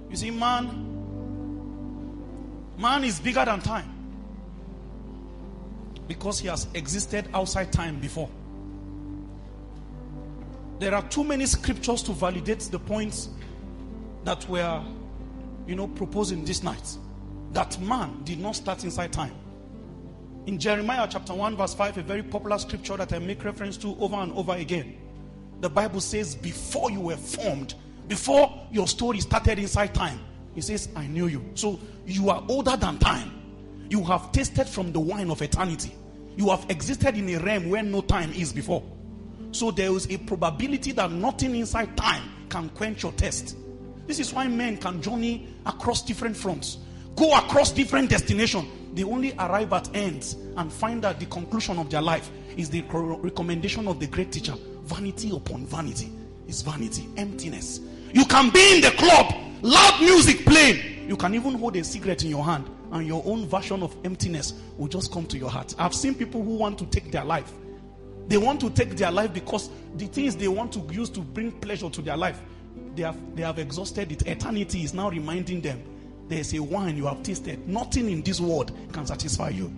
You see, man is bigger than time because he has existed outside time before. There are too many scriptures to validate the points that were, proposing this night. That man did not start inside time. In Jeremiah chapter 1 verse 5, a very popular scripture that I make reference to over and over again, the Bible says, before you were formed, before your story started inside time, it says, I knew you. So you are older than time. You have tasted from the wine of eternity. You have existed in a realm where no time is before. So there is a probability that nothing inside time can quench your thirst. This is why men can journey across different fronts, go across different destinations. They only arrive at ends and find that the conclusion of their life is the recommendation of the great teacher. Vanity upon vanity is vanity, emptiness. You can be in the club, loud music playing. You can even hold a cigarette in your hand and your own version of emptiness will just come to your heart. I've seen people who want to take their life. They want to take their life because the things they want to use to bring pleasure to their life, they have exhausted it. Eternity is now reminding them, there's a wine you have tasted. Nothing in this world can satisfy you.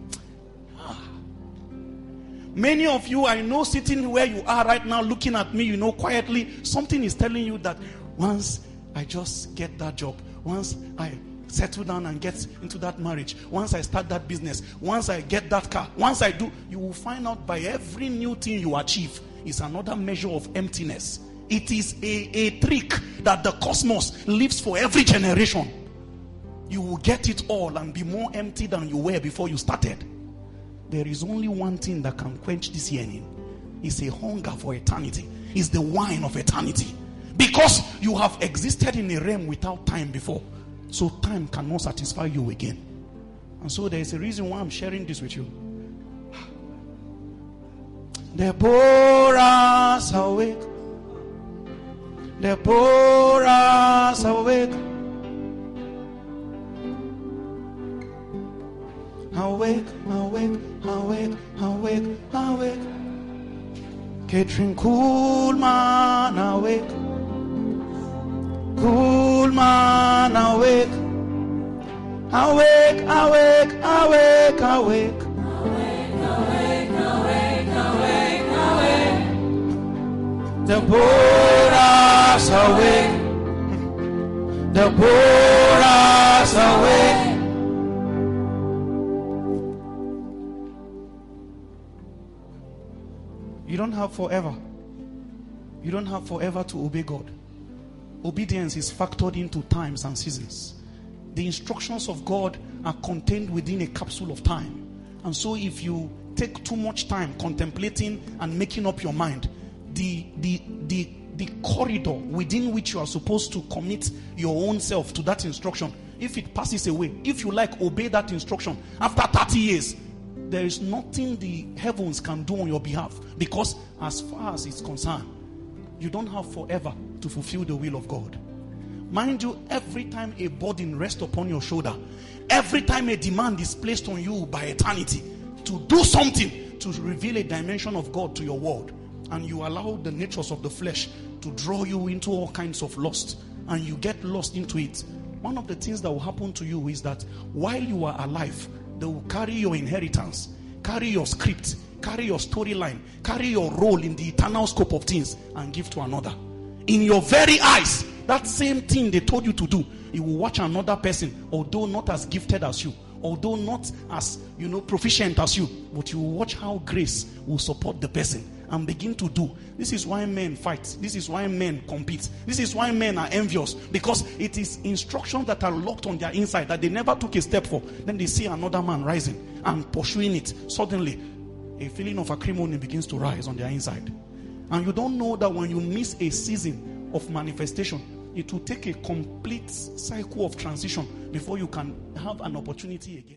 Many of you, I know, sitting where you are right now, looking at me, quietly, something is telling you that once I just get that job, once I settle down and get into that marriage, once I start that business, once I get that car, once I do, you will find out by every new thing you achieve is another measure of emptiness. It is a trick that the cosmos lives for every generation. You will get it all and be more empty than you were before you started. There is only one thing that can quench this yearning. It's a hunger for eternity. It's the wine of eternity. Because you have existed in a realm without time before. So time cannot satisfy you again. And so there is a reason why I'm sharing this with you. Deborah's awake. Deborah's awake. Awake, awake, awake, awake, awake. Catherine Kuhlman, awake. Kuhlman, awake. Awake, awake, awake, awake. Awake, awake, awake, awake, awake. Deborah's awake. Deborah's awake. You don't have forever. You don't have forever to obey God. Obedience is factored into times and seasons. The instructions of God are contained within a capsule of time. And so if you take too much time contemplating and making up your mind, the corridor within which you are supposed to commit your own self to that instruction, if it passes away, if you obey that instruction after 30 years, there is nothing the heavens can do on your behalf, because as far as it's concerned, you don't have forever to fulfill the will of God. Mind you, every time a burden rests upon your shoulder, every time a demand is placed on you by eternity to do something to reveal a dimension of God to your world, and you allow the natures of the flesh to draw you into all kinds of lust, and you get lost into it, one of the things that will happen to you is that while you are alive, they will carry your inheritance, carry your script, carry your storyline, carry your role in the eternal scope of things and give to another. In your very eyes, that same thing they told you to do, you will watch another person, although not as gifted as you, although not as proficient as you, but you will watch how grace will support the person and begin to do. This is why men fight. This is why men compete. This is why men are envious, because it is instructions that are locked on their inside that they never took a step for. Then they see another man rising and pursuing it. Suddenly, a feeling of acrimony begins to rise on their inside. And you don't know that when you miss a season of manifestation, it will take a complete cycle of transition before you can have an opportunity again.